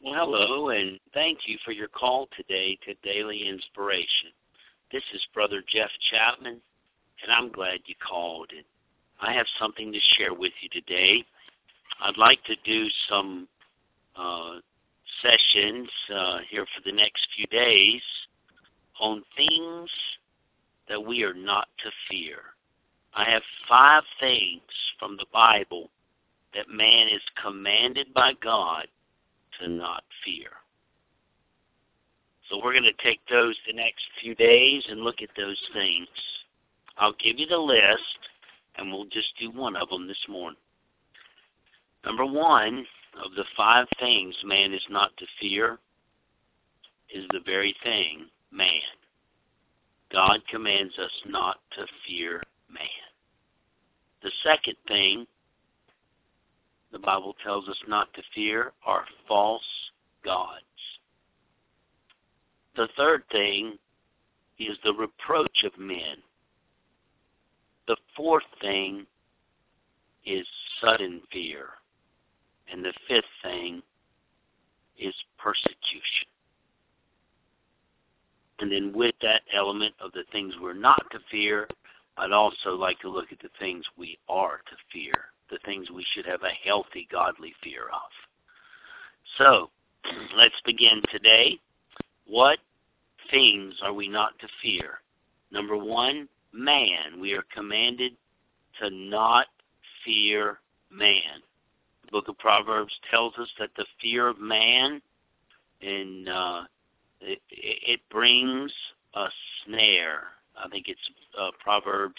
Well, hello, and thank you for your call today to Daily Inspiration. This is Brother Jeff Chapman, and I'm glad you called. And I have something to share with you today. I'd like to do some sessions here for the next few days on things that we are not to fear. I have 5 things from the Bible that man is commanded by God to not fear. So we're going to take those the next few days and look at those things. I'll give you the list, and we'll just do one of them this morning. Number 1 of the 5 things man is not to fear is the very thing, man. God commands us not to fear man. The second thing the Bible tells us not to fear are false gods. The third thing is the reproach of men. The fourth thing is sudden fear. And the fifth thing is persecution. And then with that element of the things we're not to fear, I'd also like to look at the things we are to fear, the things we should have a healthy, godly fear of. So, let's begin today. What things are we not to fear? Number 1, man. We are commanded to not fear man. The book of Proverbs tells us that the fear of man, and it brings a snare. I think it's Proverbs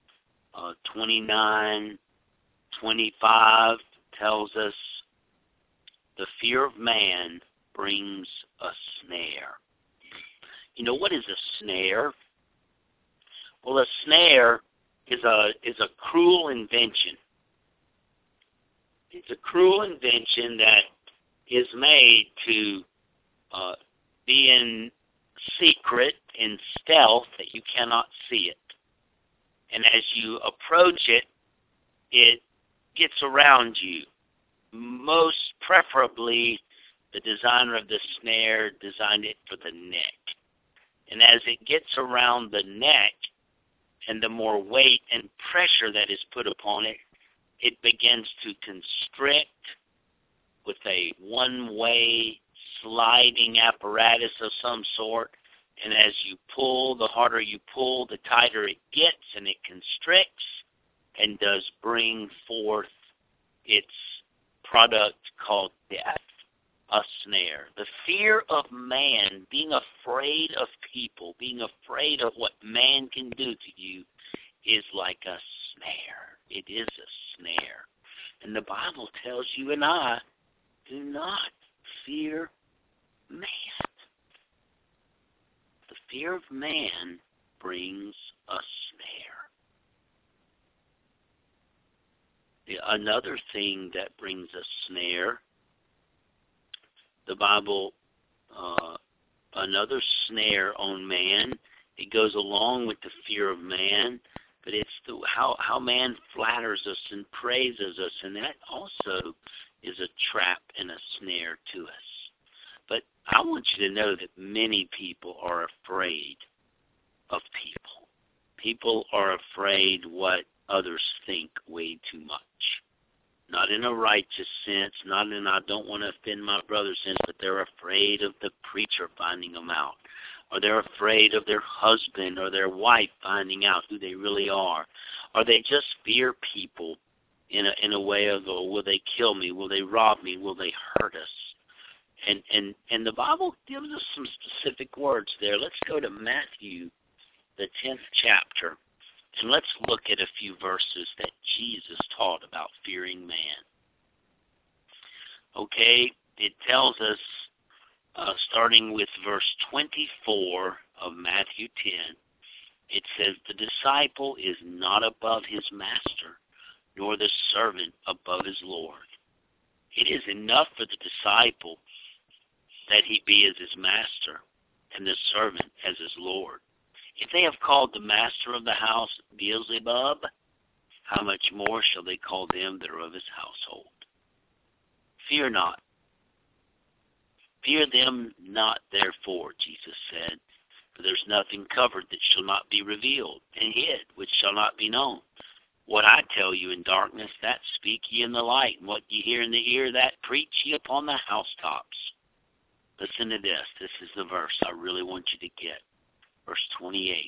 29:25 tells us the fear of man brings a snare. You know, what is a snare? Well, a snare is a cruel invention. It's a cruel invention that is made to be in secret, in stealth, that you cannot see it. And as you approach it, it gets around you. Most preferably, the designer of the snare designed it for the neck. And as it gets around the neck, and the more weight and pressure that is put upon it, it begins to constrict with a one-way sliding apparatus of some sort. And as you pull, the harder you pull, the tighter it gets, and it constricts and does bring forth its product called death, a snare. The fear of man, being afraid of people, being afraid of what man can do to you, is like a snare. It is a snare. And the Bible tells you and I, do not fear man. The fear of man brings a snare. Another thing that brings a snare, the Bible, another snare on man, it goes along with the fear of man, but it's how man flatters us and praises us, and that also is a trap and a snare to us. But I want you to know that many people are afraid of people. People are afraid what others think way too much. Not in a righteous sense, not in I don't want to offend my brother sense, but they're afraid of the preacher finding them out. Or they're afraid of their husband or their wife finding out who they really are. Or they just fear people in a way of, oh, will they kill me? Will they rob me? Will they hurt us? And the Bible gives us some specific words there. Let's go to Matthew, the 10th chapter, and let's look at a few verses that Jesus taught about fearing man. Okay, it tells us, starting with verse 24 of Matthew 10, it says, the disciple is not above his master, nor the servant above his Lord. It is enough for the disciple that he be as his master, and the servant as his Lord. If they have called the master of the house Beelzebub, how much more shall they call them that are of his household? Fear not. Fear them not, therefore, Jesus said, for there's nothing covered that shall not be revealed, and hid, which shall not be known. What I tell you in darkness, that speak ye in the light, and what ye hear in the ear, that preach ye upon the housetops. Listen to this. This is the verse I really want you to get. Verse 28.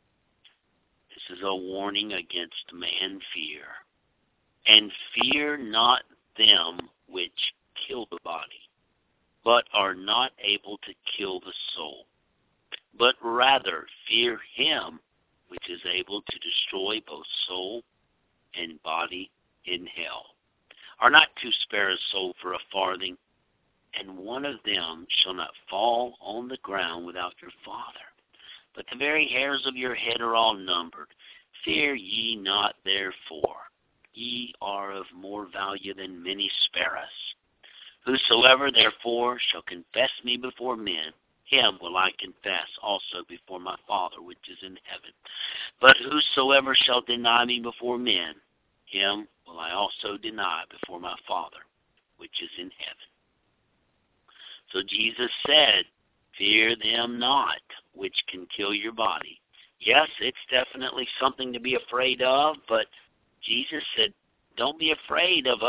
This is a warning against man fear. And fear not them which kill the body, but are not able to kill the soul. But rather fear him which is able to destroy both soul and body in hell. Are not two sparrows sold for a farthing, and one of them shall not fall on the ground without your Father? But the very hairs of your head are all numbered. Fear ye not, therefore. Ye are of more value than many sparrows. Whosoever, therefore, shall confess me before men, him will I confess also before my Father which is in heaven. But whosoever shall deny me before men, him will I also deny before my Father which is in heaven. So Jesus said, fear them not, which can kill your body. Yes, it's definitely something to be afraid of, but Jesus said, don't be afraid of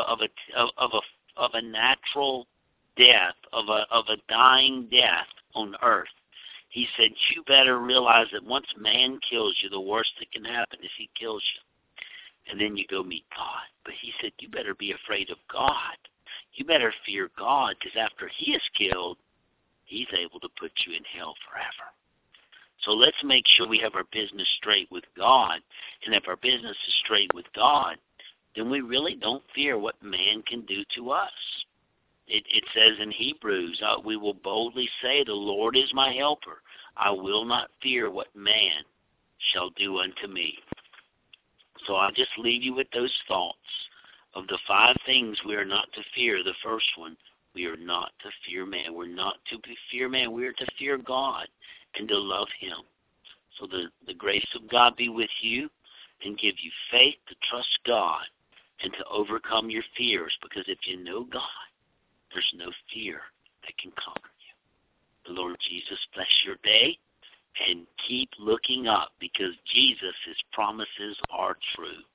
a natural death, of a dying death on earth. He said, you better realize that once man kills you, the worst that can happen is he kills you. And then you go meet God. But he said, you better be afraid of God. You better fear God, because after he is killed, he's able to put you in hell forever. So let's make sure we have our business straight with God. And if our business is straight with God, then we really don't fear what man can do to us. It says in Hebrews, we will boldly say, the Lord is my helper. I will not fear what man shall do unto me. So I'll just leave you with those thoughts. Of the 5 things we are not to fear, the first one, we are not to fear man. We're not to fear man. We are to fear God and to love him. So the grace of God be with you and give you faith to trust God and to overcome your fears, because if you know God, there's no fear that can conquer you. The Lord Jesus bless your day, and keep looking up, because Jesus' promises are true.